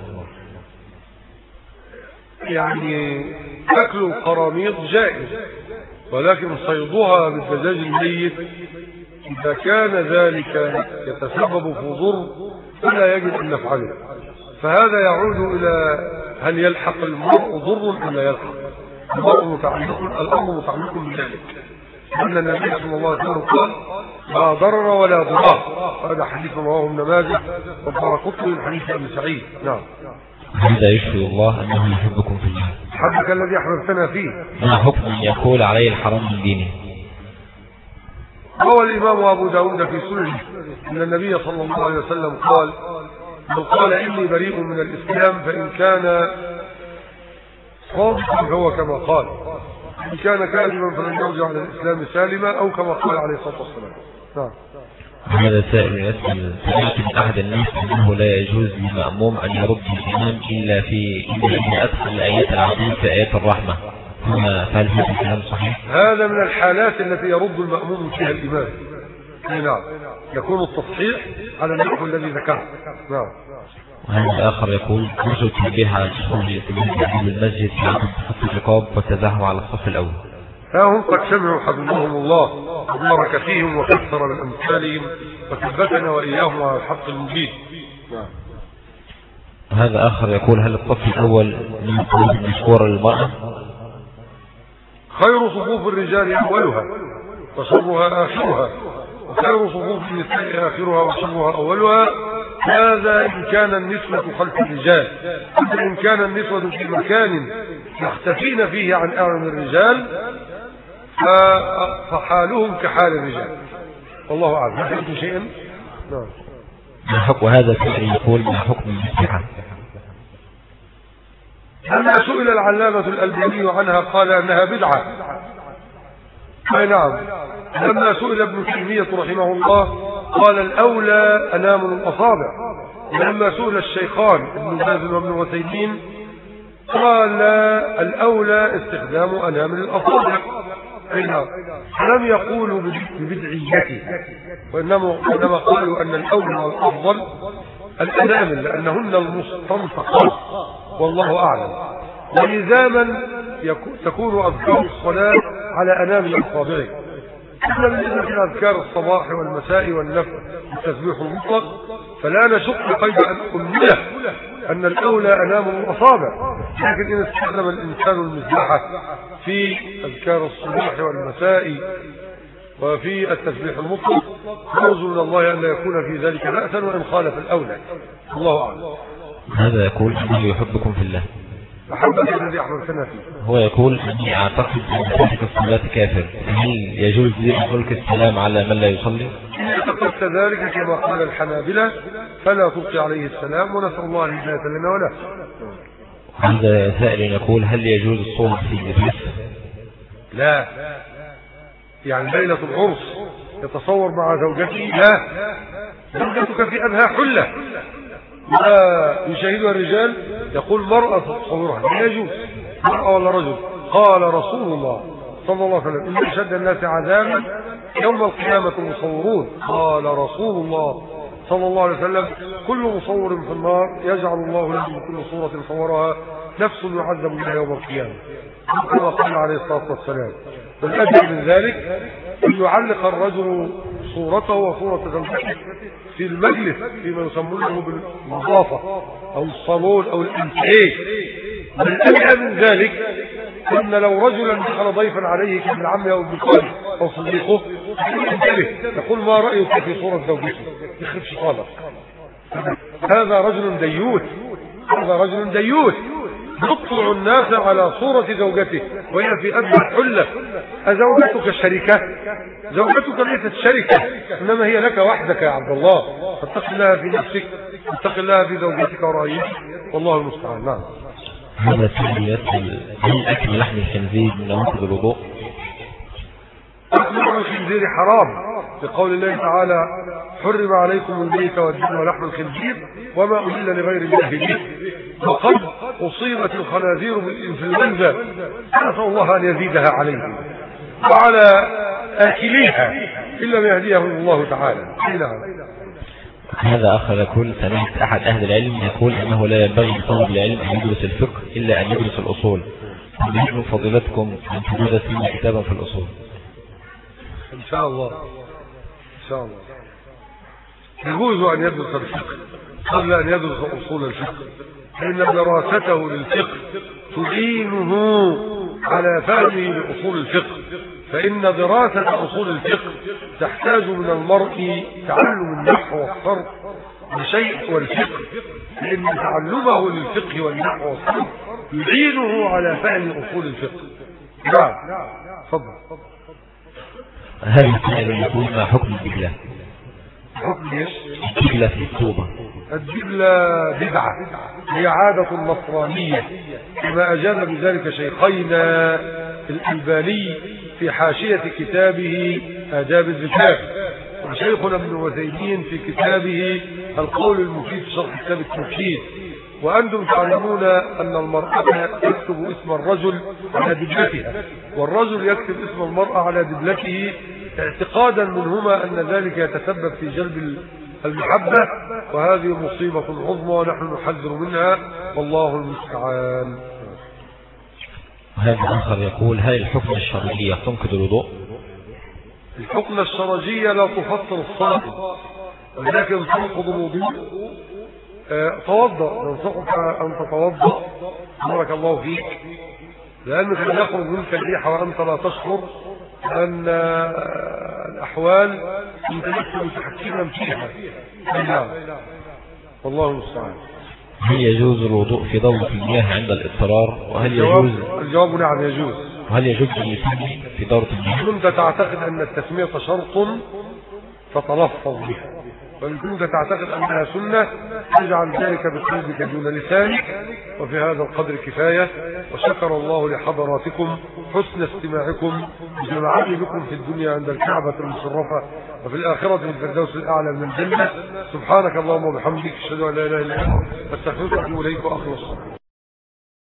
يعني أكل القراميط جائز، ولكن صيدها بالدجاج الميت إذا كان ذلك يتسبب في ضر فلا يجب أن نفعله، فهذا يعود إلى هل يلحق المرء ضر أم لا يلحق. المرء متعلق، الأمر متعلق بذلك، لأن النبي صلى الله عليه وسلم قال: لا ضرر ولا ضرار. هذا حديث رواه ابن ماجه والدارقطني من حديث أبي سعيد. نعم. هذا يشهد الله أنه يحبكم في الله. حبك الذي أحببتنا فيه. ما حكم يقول عليه الحرام من دينه؟ روى الإمام أبو داود في سننه أن النبي صلى الله عليه وسلم قال: من قال إني بريء من الإسلام فإن كان صادقا فهو كما قال، إن كان كاذبا فلن يرجع على الإسلام سالما، أو كما قال عليه الصلاة والسلام. نعم. هذا سائل يسأل: سمعت من أحد الناس أنه لا يجوز للمأموم أن يرد الإمام إلا في إلا إذا أدخل الآيات العظيمة في آيات الرحمة، فهل هذا الكلام صحيح؟ هذا من الحالات التي يرد المأموم فيها الإمام. نعم، يكون التصحيح على النحو الذي ذكره. نعم. وهذا آخر يقول: يرجو التنبيه على دخول الإتمام بالمسجد في عقد خط الرقاب والتزاحم على الصف الأول. ها هم قد سمعوا حفظهم الله وبارك فيهم وكثر من أمثالهم وثبتنا وإياهم على الحق المبين. نعم. هذا آخر يقول: هل الصف الأول من الصفوف المشهورة للمرأة؟ خير صفوف الرجال أولها وشرها آخرها، وخير صفوف النساء آخرها وشرها أولها. هذا إن كان النسوة خلف الرجال، إن كان النسوة في مكان يختفين فيه عن أعين الرجال فحالهم كحال الرجال، والله أعلم. يحدث شيئا. نعم. ما حكم هذا سائل يقول: ما حكم المسبحة؟ لما سئل العلامة الألباني عنها قال أنها بدعة. أي نعم. لما سئل ابن تيمية رحمه الله قال: الأولى أنام الأصابع. ولما سئل الشيخان ابن باز وابن عثيمين قال: الأولى استخدام أنام الأصابع. أي نعم. لم يقولوا ببدعيته، وإنما قالوا أن الأولى والأفضل الأنامل لأنهن المستنطقات، والله أعلم. ولزاما تكون أذكار الصلاة على أنامل الأصابع. أما بالنسبة لأذكار الصباح والمساء والنفل والتسبيح المطلق فلا نشق قيد أن أمنه أن الأولى أنام الأصابع، لكن إن استخدم الإنسان المسبحة في أذكار الصباح والمساء وفي التسبيح المطلق نرجو من الله أن لا يكون في ذلك بأسا وإن خالف الأولى، الله أعلم. هذا يقول أنه يحبكم في الله. أحبك الذي أحببتنا فيه. هو يقول أني أعتقد أن ترك الصلاة كافر، هل يجوز تلك السلام على من لا يصلي؟ إن اعتقدت ذلك كما قال الحنابلة فلا تلقي عليه السلام، ونسأل الله الهداية لنا وله. هذا سائل يقول: هل يجوز الصوم في النفس؟ لا، يعني ليلة العرس يتصور مع زوجته؟ لا، زوجتك في أنها حلة لا يشاهدها الرجال، يقول مرأة تصورها، لا يجوز. مرأة ولا رجل؟ قال رسول الله صلى الله عليه وسلم: إن أشد الناس عذابا يوم القيامة المصورون. قال رسول الله صلى الله عليه وسلم: كل مصور في النار يجعل الله له من كل صورة صورها نفس يعذب بها يوم القيامة، كما قال عليه الصلاة والسلام. والأجل من ذلك أن يعلق الرجل صورته وصورة زوجته في المجلس فيما يسمونه بالمضافة أو الصالون أو الانتهاء. والأجل من ذلك أن لو رجلا دخل ضيفا عليه كابن عمه أو ابن خاله أو صديقه يقول: ما رأيك في صورة زوجته؟ يخرب شيطانك. هذا رجل ديوث، هذا رجل ديوث يطلع الناس على صورة زوجته وهي في أدنى حلة. أزوجتك شركة؟ زوجتك ليست شركة، إنما هي لك وحدك يا عبد الله، فاتق الله في نفسك، اتق الله في زوجتك ورأيك، والله المستعان. نعم. هذا السؤال يسأل: هل أكل لحم الخنزير من نواقض الوضوء؟ أكل لحم الخنزير حرام، بقول الله تعالى حرم عليكم الميت والدم ولحم الخنزير وما أهل لغير الله به، وقد أصيبت الخنازير بالإنفلونزا نسأل الله أن يزيدها عليهم وعلى آكليها إن لم يهديهم الله تعالى. هذا آخر يقول سمعت أحد أهل العلم يقول أنه لا ينبغي لطالب العلم أن يدرس الفقه إلا أن يدرس الأصول، فبيجب فضيلتكم أن تدرس فينا كتابا في الأصول. إن شاء الله إن شاء الله يجوز أن يدرس الفقه قبل أن يدرس أصول الفقه، فإن دراسته للفقه تعينه على فهمه لأصول الفقه، فإن دراسة أصول الفقه تحتاج من المرء تعلم النحو والصرف بشيء والفقه، لأن تعلمه للفقه والنحو والصرف يعينه على فهم أصول الفقه. نعم تفضل. هذا السؤال يقول ما حكم الدجلة؟ حكم ايش؟ الدجلة في التوبة. الدجلة بدعة، هي عادة نصرانية كما أجاب بذلك شيخينا الألباني في حاشية كتابه آداب الزكاة، وشيخنا ابن وثيمين في كتابه القول المفيد في شرح كتاب التوحيد. وأنتم تعلمون أن المرأة تكتب اسم الرجل على دبلتها، والرجل يكتب اسم المرأة على دبلته اعتقادا منهما أن ذلك يتسبب في جلب المحبة، وهذه مصيبة عظمى ونحن نحذر منها والله المستعان. هذا آخر يقول هل الحكم الشرعية تنقض الوضوء؟ الحكم الشرعية لا تفطر الصلاة ولكن تنقض الوضوء. اه توضأ، ننصحك أن تتوضأ بارك الله فيك، لأنك لا يخرج منك الريح وأنت لا تشعر، لأن الأحوال متمثل متحكما فيها. نعم والله المستعان. هل يجوز الوضوء في دورة المياه عند الاضطرار؟ وهل يجوز؟ الجواب نعم يجوز. وهل يجوز أن يسمي في دورة المياه؟ كنت تعتقد أن التسمية شرط فتلفظ بها، وإن كنت تعتقد أنها سنة تجعل ذلك بقلبك دون لسانك. وفي هذا القدر كفاية، وشكر الله لحضراتكم حسن استماعكم بجمعني بكم في الدنيا عند الكعبة المشرفة، وفي الآخرة في الفردوس الأعلى من الجنة. سبحانك اللهم وبحمدك أشهد أن لا إله إلا أنت أستغفرك وأتوب إليك وأخلص.